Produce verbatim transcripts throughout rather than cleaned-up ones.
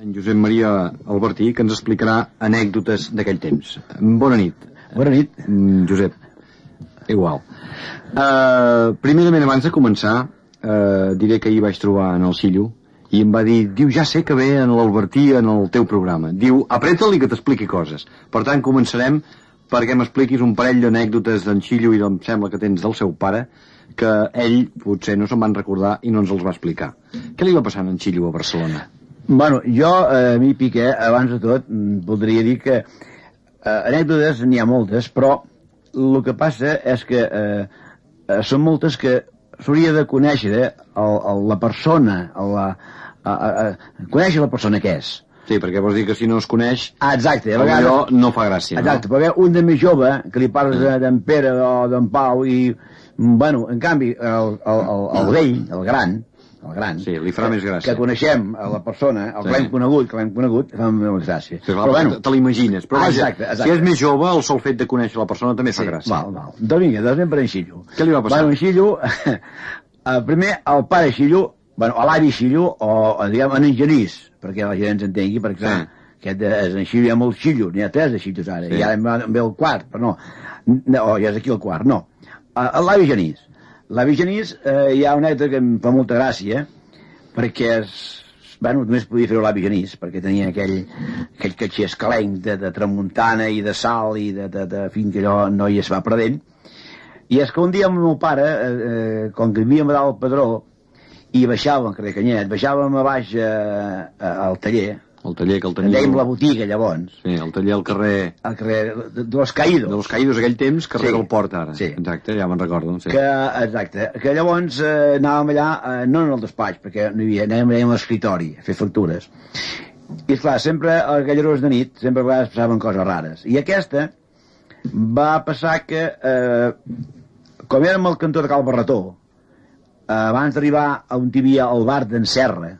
en Josep Maria Albertí, que ens explicarà anècdotes d'aquell temps. Bona nit. Bona nit. Josep. Igual. Uh, primerament, abans de començar, uh, diré que ahir vaig trobar en el Xillo i em va dir, diu, ja sé que ve en l'Albertí en el teu programa. Diu, apreta-li que t'expliqui coses. Per tant, començarem perquè m'expliquis un parell d'anècdotes d'en Xillo i em sembla que tens del seu pare, que ell potser no se'n van recordar i no ens els va explicar. Què li va passar a en Xillo a Barcelona? Bueno, jo, eh, a mi, Piqué, abans de tot, voldria dir que eh, anècdotes n'hi ha moltes, però el que passa és que eh, eh, són moltes que s'hauria de conèixer eh, el, el, la persona, la, a, a, a, conèixer la persona que és. Sí, perquè vols dir que si no es coneix, ah, exacte, a vegades, allò no fa gràcia. Exacte, no? Perquè un de més jove, que li parles mm. d'en Pere o d'en Pau, i, bueno, en canvi, el, el, el, el vell, el gran, el gran, sí, li farà que, més gràcia. Que coneixem a la persona, el sí. que l'hem conegut, que l'hem conegut, fa més gràcia. Sí, però, bueno, te l'imagines, però ah, vaja, exacte, exacte. Si és més jove, el sol fet de conèixer la persona també sí, fa gràcia. Val, val. Doncs vinga, doncs anem per en Xillo. Què li va passar? Bueno, en Xillo, primer, el pare Xillo, bueno, l'avi Xillo, o, diguem, en Genís, perquè la gent ens entengui, perquè sí. Aquest és en Xillo, hi ha molt Xillo, n'hi ha tres de Xillos ara, sí. I ara ve el quart, però no, no, ja és aquí el quart, no. L'avi Genís. L'avi Genís, eh, hi ha una altra que em fa molta gràcia, perquè és, bueno, només podia fer l'avi Genís, perquè tenia aquell, aquell catxer escalenc de, de tramuntana i de sal i de, de, de fins que allò no hi es va perdent. I és que un dia amb el meu pare, eh, com que vivíem a dalt al Pedró, i baixàvem al carrer Canyet, baixàvem a baix eh, al taller, el taller que el tenia... dèiem la botiga, llavors. Sí, el taller al carrer... Al carrer de, de los Caídos. De los Caídos, aquell temps, carrer sí. del Port, ara. Sí. Exacte, ja me'n recordo. Sí. Que, exacte, que llavors eh, anàvem allà, eh, no en el despatx, perquè no hi havia, anàvem allà a l'escritori, a fer factures. I, esclar, sempre, a aquelles hores de nit, sempre a vegades passaven coses rares. I aquesta va passar que, eh, com érem al cantó de Cal Barretó, eh, abans d'arribar on hi havia el bar d'en Serra,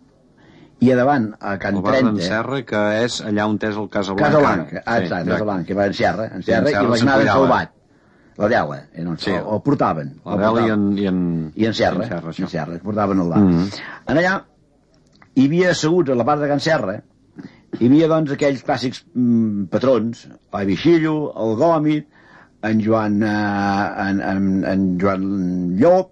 i a davant, a Can Trenta... El bar d'en Serra, que és allà on és el Casablanca. Casablanca, ah, exacte, sí, Casablanca, que va en Serra, en Serra, sí, en Serra i l'anava en Salvat. La Dela, eh, no, sí. o, o portaven. La Dela i en... I en, I en Serra, en Serra, en Serra, que portaven el bar. Mm -hmm. En allà, hi havia asseguts a la part de Can Serra, hi havia, doncs, aquells clàssics mm, patrons, l'avi Xillo, el Gòmit, en Joan, eh, en, en, en Joan Llop,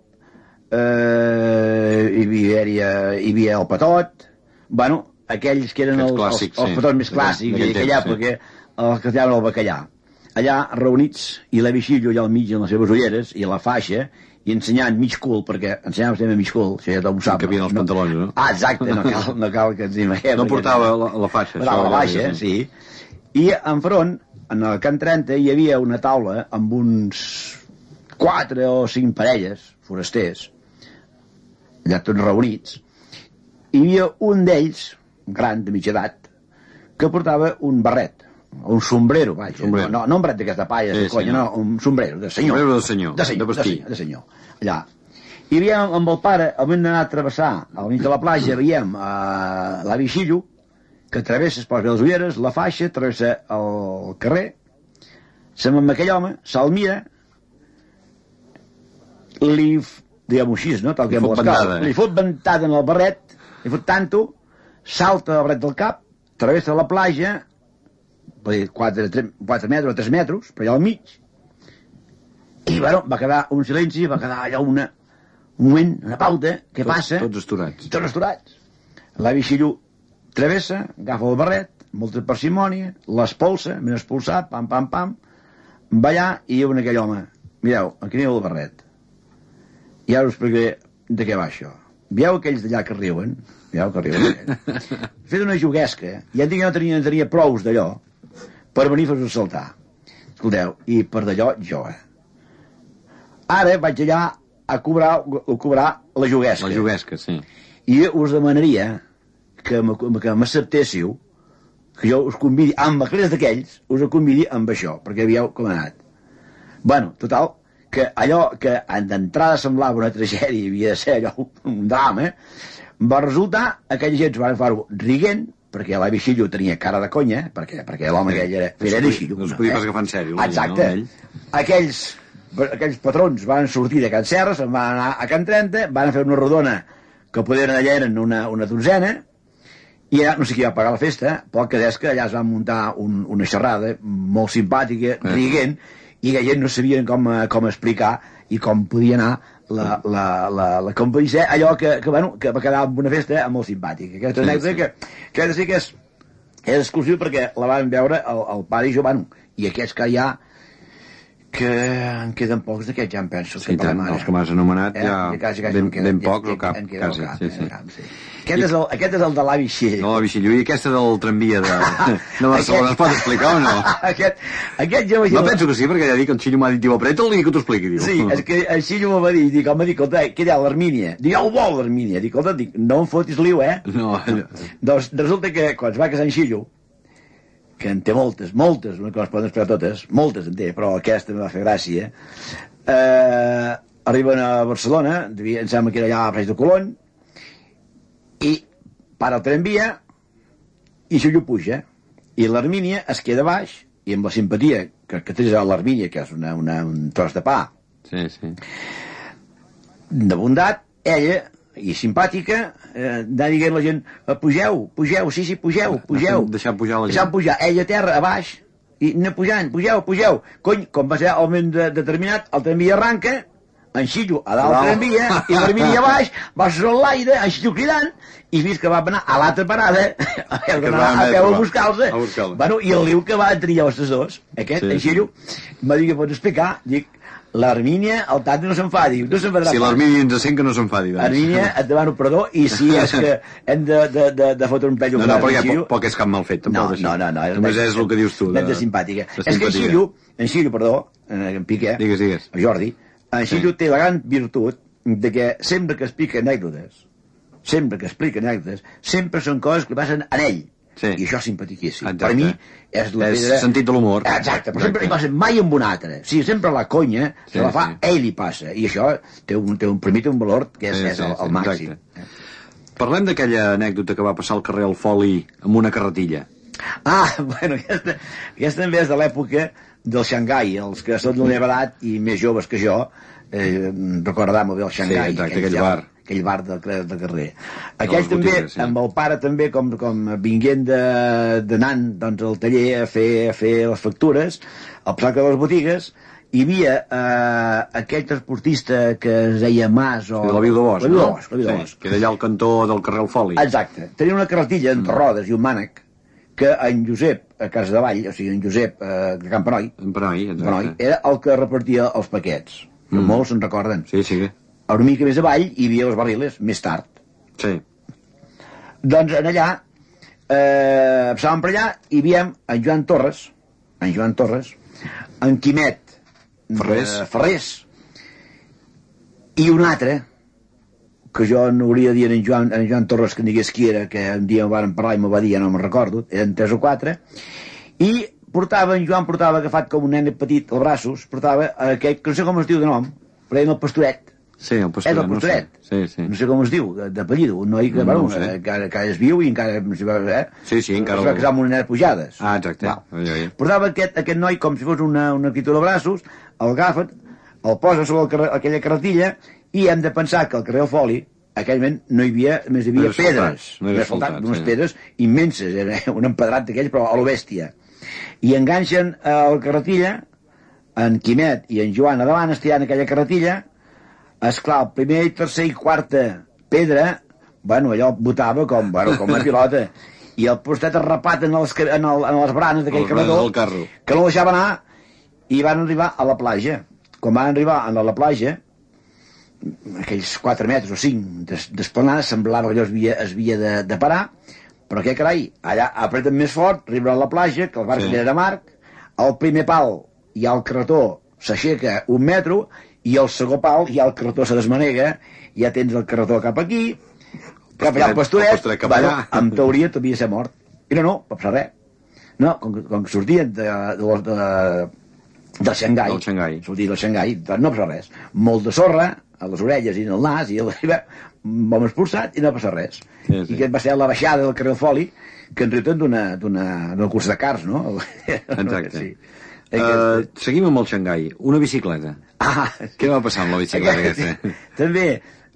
eh, hi havia, hi havia el Patot, bueno, aquells que eren els, clàssics, els, els patrons sí. més clàssics d'aquella època, sí. Els que estaven al bacallà. Allà reunits, i l'avi Xillo allà al mig amb les seves ulleres, i la faixa, i ensenyant mig cul, perquè ensenyàvem sempre mig cul, això ja tothom ho sap. Que havien els no, pantalons, no? Ah, exacte, no cal, no cal que ens imaginem. No portava la, la faixa. Portava la faixa, sí. I enfront, en el Can Trenta, hi havia una taula amb uns quatre o cinc parelles, forasters, allà tots reunits. Hi havia un d'ells, gran, de mitja edat, que portava un barret, un sombrero, vaja, sombrero. No, no un barret d'aquesta palla, sí, conya, sí, no. no, un sombrero, de senyor. Sombrero de senyor, de, senyor, de vestir. De, de senyor, allà. Hi havia amb el pare, al moment d'anar a travessar, al mig de la platja, veiem uh, l'avi Xillo, que travessa, es posa les ulleres, la faixa, travessa el carrer, se'n amb aquell home, se'l mira, li, diguem-ho així, no? Tal que li, fot ventada, eh? li fot ventada en el barret, li fot tanto, salta el barret del cap, travessa la platja, quatre, quatre metres o tres metres, però allà al mig, i bueno, va quedar un silenci, va quedar allà una, un moment, una pauta, què tots, passa? Tots esturats. Tots esturats. L'avi Xillo travessa, agafa el barret, molta parsimònia, l'espolsa, ben expulsat, pam, pam, pam, va allà i diu aquell home, mireu, aquí teniu el barret. I ara us explicaré de què va això. Veieu aquells d'allà que riuen? Veieu que riuen? Fet una juguesca, ja entenc que no tenia, no tenia prous d'allò per venir a fer-vos saltar. Escolteu, i per d'allò jo, eh? Ara vaig allà a cobrar, a cobrar la juguesca. La juguesca, sí. I us demanaria que m'acceptéssiu, que jo us convidi, amb els d'aquells, us convidi amb això, perquè veieu com ha anat. Bueno, total, que allò que d'entrada semblava una tragèdia, havia de ser allò un drama, va resultar, aquella gent van fer-ho riguent, perquè l'avi Xillo tenia cara de conya, perquè, perquè l'home aquell era... No es podia, no es podia pas agafar en sèrio. Exacte. No, aquells, aquells patrons van sortir de Can Serra, se'n van anar a Can Trenta, van fer una rodona que podien allà eren una, una dotzena, I ja no sé qui va pagar la festa, però que des que allà es va muntar un, una xerrada molt simpàtica, eh. riguent, i que gent no sabien com, com explicar i com podia anar la, la, la, la com podia ser allò que, que, bueno, que va quedar en una festa molt simpàtica. Aquesta anècdota sí, sí. que, que ha de ser que és, és exclusiu perquè la van veure el, el pare i jo, bueno, i aquests que hi ha que en queden pocs d'aquests, ja em penso. Sí, tant, els que m'has anomenat eh? ja, ja quasi, quasi ben, queden, ben pocs ja, o cap, quasi. Cap, sí, sí. Cap, sí. Aquest, I, és el, aquest és el de l'avi Xillo. No, l'avi Xillo. I aquesta del tramvia de, de Barcelona, es pot explicar o no? aquest, aquest jo... No penso que sí, perquè ja dic que el Xillo m'ha dit, diu, apreta-li i que t'ho expliqui, diu. Sí, és que el Xillo m'ho va dir, dic, home, dic, què hi ha, l'Hermínia? Dic, ja ho vol, l'Hermínia. Dic, escolta, dic, no em fotis liu, eh? No. Doncs resulta que quan es va casar en Xillo, que en té moltes, moltes, no que les poden explicar totes, moltes en té, però aquesta em va fer gràcia, eh, arriben a Barcelona, em sembla que era allà a Freix de Colón, i para el tramvia, i Xillo puja, i l'Hermínia es queda baix, i amb la simpatia que, que tens a l'Hermínia, que és una, una, un tros de pa, sí, sí. de bondat, ella, i simpàtica, eh, anar dient la gent, pugeu, pugeu, sí, sí, pugeu, pugeu. Deixar pujar la gent. Deixar pujar, ella a terra, a baix, i anar pujant, pugeu, pugeu. Cony, com va ser el moment de, determinat, el tramvia arranca, en Xillo a dalt del tramvia, i l'Hermínia a baix, va sobre l'aire, en Xillo cridant, i vist que va anar a l'altra parada, a peu a, peu a buscar-los, bueno, i el riu que va trillar els dos, aquest, sí, en Xillo, m'ha dit que pots explicar, dic, l'Hermínia, el tante no s'enfadi, no s'enfadarà. Si l'Hermínia ens sent que no s'enfadi. Hermínia, et demano perdó, i si és que hem de, de, de, de fotre un pello... No, no, perquè poc, poc és cap mal fet, tampoc. No, no, no. Només és el que dius tu. De, de simpàtica. De és que en Xillo, en Xillo, perdó, en Piqué, digues, digues. Jordi, en Xillo sí. té la gran virtut de que sempre que explica anècdotes, sempre que explica anècdotes, sempre són coses que passen en ell. Sí. I això és simpaticíssim. Exacte. Per mi és la és pedra... sentit de l'humor. Exacte, però sempre li passa mai amb un altre. O sigui, sempre la conya sí, se la fa, sí. ell li passa. I això té un, té un, per mi té un valor que és, sí, és el, el sí, màxim. Exacte. Parlem d'aquella anècdota que va passar al carrer Alfoli amb una carretilla. Ah, bueno, aquesta, aquesta també és de l'època del Xangai. Els que són de la meva edat i més joves que jo eh, recordar molt bé el Xangai. Sí, exacte, aquell bar. aquell bar de, de carrer. Aquell també, botigues, sí. amb el pare també, com, com vinguent de, de nan, doncs, al taller a fer, a fer les factures, al placa de les botigues, hi havia eh, aquell transportista que es deia Mas o... Sí, la Viu de Bosch, la Viu de Bosch, la Viu de Bosch. Sí, que era allà al cantó del carrer Alfoli. Exacte. Tenia una carretilla entre mm. rodes i un mànec que en Josep, a Casa de Vall, o sigui, en Josep eh, de Campanoi, Campanoi, Campanoi, era el que repartia els paquets. Mm. Molts se'n recorden. Sí, sí. A una mica més avall hi havia els barriles, més tard. Sí. Doncs en allà, eh, passàvem per allà, hi havia en Joan Torres, en Joan Torres, en Quimet Ferrés, eh, Ferrés i un altre, que jo no hauria de dir en Joan, en Joan Torres que digués qui era, que un dia em van parlar i m'ho va dir, ja no me'n recordo, eren tres o quatre, i portava, en Joan portava agafat com un nen petit als braços, portava aquell, que no sé com es diu de nom, però era el Pastoret. Sí, el Pastoret. És el Pastoret. No sé, sí, sí. No sé com es diu, d'apellido, un noi que, no, bueno, no sé. que, que es viu i encara... Eh? Sí, sí, encara... Es va casar amb una nena Pujades. Ah, exacte. Oi, oi. Portava aquest, aquest noi com si fos una, una criatura de braços, el agafen, el posa sobre el carrer, aquella carretilla, i hem de pensar que al carrer Alfoli, aquell moment no hi havia, més hi havia no pedres, no hi havia asfaltat, unes sí. pedres immenses, era un empedrat d'aquells, però a lo bèstia. I enganxen el carretilla, en Quimet i en Joan a davant, estirant aquella carretilla. Esclar, el primer, tercer i quarta pedra, bueno, allò botava com, bueno, com una pilota, i el postet arrapat en, els, en, el, en les branes d'aquell carretó, que no deixava anar, i van arribar a la platja. Quan van arribar a la platja, aquells quatre metres o cinc d'esplanada, semblava que allò es havia, es havia de, de parar, però què carai, allà apreten més fort, arriben a la platja, que el barc sí. era marc, al primer pal hi ha el carretó, s'aixeca un metro, i al segon pal hi ha el carretó se desmanega, ja tens el carretó cap aquí, cap allà al Pastoret, bueno, en teoria t'havia de ser mort. I no, no, no passa res. No, com, com que sortien de, de, de, del Xangai, del Xangai. sortien del Xangai, doncs no passa res. Molt de sorra, a les orelles i en el nas, i el vam expulsat i no passa res. Sí, sí. I aquest va ser la baixada del carrer Alfoli, que en realitat d'una cursa de cars, no? Exacte. Sí. Uh, seguim amb el Xangai. Una bicicleta. Ah, què va passar amb la bicicleta aquesta? També,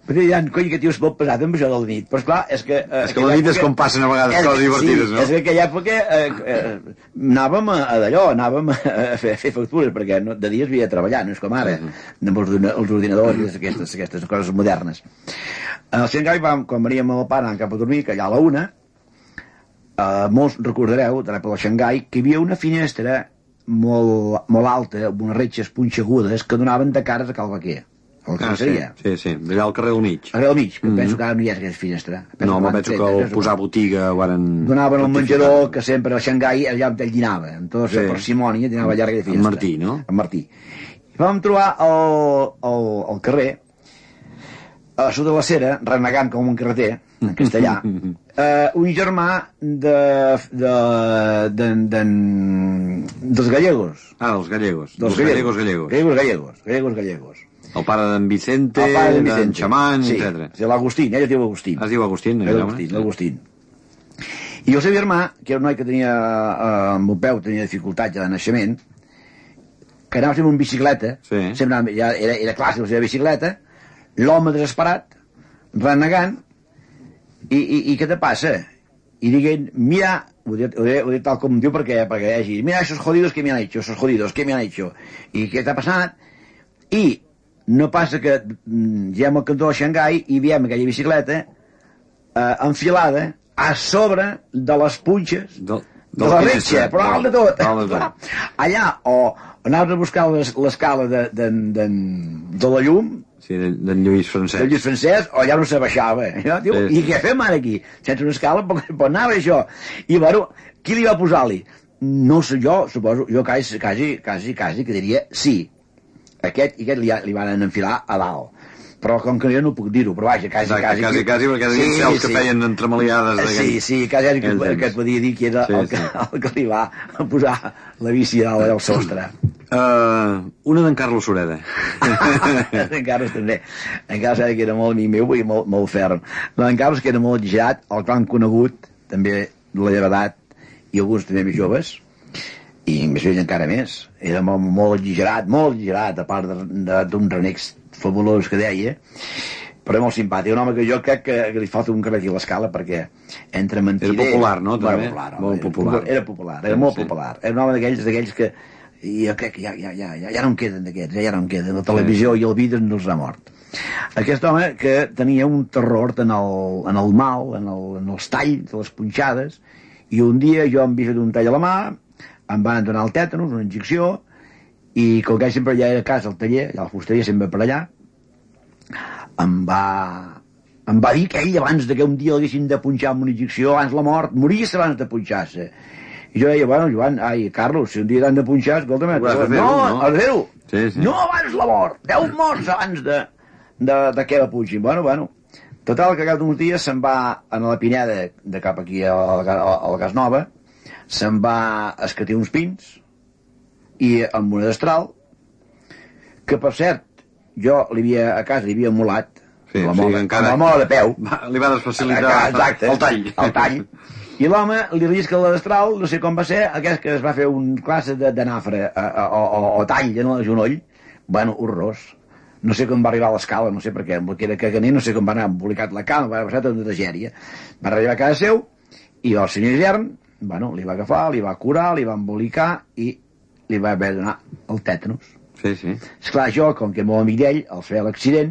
Perquè hi ha, cony, que tios molt pesat amb això de la nit. Però esclar, és que... Eh, és que la nit és com passen a vegades coses divertides, no? Sí, és que aquella època eh, eh, anàvem a, a d'allò, anàvem a fer, a fer factures, perquè no, de dia es havia de treballar, no és com ara, uh -huh. amb els, els ordinadors i aquestes, aquestes coses modernes. En el Xangai, quan veníem al pare anant cap a dormir, que allà a la una, eh, molts recordareu, de l'època del Xangai, que hi havia una finestra molt, molt alta, amb unes retxes punxegudes, que donaven de cares a Cal Vaquer. Ah, sí, sí, sí, allà al carrer del mig. Al carrer del mig, que mm -hmm. penso que ara no hi ha aquesta finestra. No, me penso que al posar botiga varen... Donaven al menjador, que sempre a Xangai, allà on ell dinava, amb tota la parsimònia, dinava llarga de finestra. En Martí, no? En Martí. I vam trobar al, al, al carrer, a sota de la cera, renegant com un carreter, en castellà, eh, un germà de, de, de, de, dels gallegos. Ah, dels gallegos. Dels gallegos gallegos. Gallegos gallegos. Gallegos gallegos. El pare d'en Vicente, d'en Xamán, sí, etcètera. Sí, l'Agustín, ell es diu Agustín. Es diu Agustín, no? L'Agustín, l'Agustín. I el seu germà, que era un noi que tenia, eh, amb un peu, tenia dificultat ja de naixement, que anava sempre en bicicleta, sí. sempre anava, ja era, era clàssic la seva bicicleta, l'home desesperat, renegant, i, i, i què te passa? I diguent, mira, ho he, ho he, ho he dit tal com diu perquè, perquè hagi, mira, esos jodidos que me han hecho, esos jodidos que me han hecho, i què t'ha passat? I no passa que ja al cantó de Xangai i veiem aquella bicicleta eh, enfilada a sobre de les punxes de, de, de la retxa, però alt de tot. Allà, o anaves a buscar l'escala de, de, de, de la llum, sí, d'en Lluís Francesc. De Lluís Francesc, o ja no se baixava. No? Diu, sí. I què fem ara aquí? Sense una escala, però, però anava això. I, bueno, qui li va posar-li? No sé jo, suposo, jo quasi, quasi, quasi, quasi que diria sí. Aquest i aquest li, li van enfilar a dalt. Però com que jo no puc dir-ho, però vaja, quasi, Exacte, quasi, quasi, quasi, perquè sí, sí, els que feien entremaliades de sí, sí, quasi, quasi que, que et podia dir que era sí, el, que, sí. el que li va posar la bici dalt del sostre. Uh, una d'en Carlos Sureda. En Carlos també. En Carlos que era molt amic meu i molt, molt ferm. En Carlos que era molt exagerat, el que han conegut, també de la llevadat, i alguns també més joves, i més vell encara més. Era molt, molt exagerat, molt exagerat, a part d'un renecs fabulós que deia, però molt simpàtic. Un home que jo crec que, que li falta un cabell a l'escala, perquè entre mentider... Era popular, no? També? Popular, home, molt era, popular. Era popular, era sí, molt sí. popular. Era un home d'aquells d'aquells que jo crec que ja, ja, ja, ja, ja no en queden d'aquests, ja, ja no en queden. La televisió sí. i el vídeo no els ha mort. Aquest home que tenia un terror en el, en el mal, en, el, en els talls, de les punxades, i un dia jo em havia fet un tall a la mà, em van donar el tètanus, una injecció, i com que sempre ja era a casa al taller, a la fusteria sempre per allà, em va, em va dir que ell abans de que un dia l'haguessin de punxar amb una injecció, abans la mort, moria-se abans de punxar-se. I jo deia, bueno, Joan, ai, Carlos, si un dia t'han de punxar, escolta'm, no, no, has de fer-ho. Sí, sí. No abans la mort, deu morts abans de, de, de que la punxin. Bueno, bueno. Total, que cap d'uns dies se'n va a la Pineda, de cap aquí al, al, al Gas Nova, se'n va escatir uns pins, i amb una destral, que per cert, jo li havia, a casa li havia molat, sí, la mola, mola, encara, la mola de peu. Va, li va desfacilitar exacte, el tall. El tall. I l'home li risca la destral, no sé com va ser, aquest que es va fer un classe de, de nafra o, o, o tall en el genoll, bueno, horrorós. No sé com va arribar a l'escala, no sé per què, que era caganer, no sé com va anar embolicat la cama, va passar tota tragèdia. Va arribar a casa seu, i el senyor Isern, bueno, li va agafar, li va curar, li va embolicar, i li va haver de donar el tètanus. Sí, sí. Esclar, jo, com que molt amic d'ell, al fer l'accident,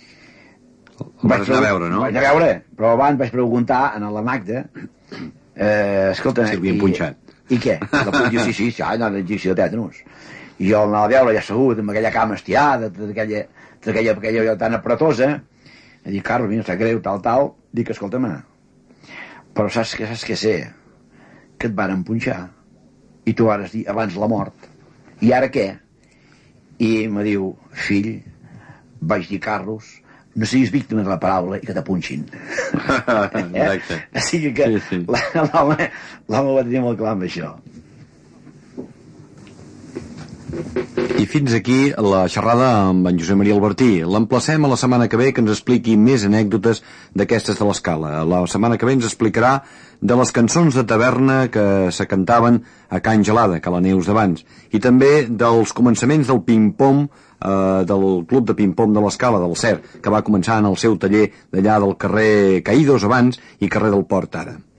el vaig anar a veure, no? Vaig anar a veure, però abans vaig preguntar a la Magda, eh, escolta... Si l'havien punxat. I què? La punxo, sí, sí, sí, anava a l'injecció de tètanus. I jo anava a veure ja assegut, amb aquella cama estirada, tota aquella, tota aquella, aquella tan apretosa, i dic, Carlos, mira, sap greu, tal, tal, dic, escolta'm, però saps què, saps què sé? Que et varen punxar, i tu vas dir, abans la mort, i ara què? I me diu, fill, vaig dir, Carlos, no siguis víctima de la paraula i que t'apunxin. Exacte. O sigui que sí, sí. l'home va tenir molt clar amb això. I fins aquí la xerrada amb en Josep Maria Albertí. L'emplacem a la setmana que ve que ens expliqui més anècdotes d'aquestes de l'Escala. La setmana que ve ens explicarà de les cançons de taverna que se cantaven a Can Gelada, que la Neus d'abans, i també dels començaments del ping-pong, eh, del club de ping-pong de l'Escala, del C E R, que va començar en el seu taller d'allà del carrer Caïdos abans i carrer del Port ara.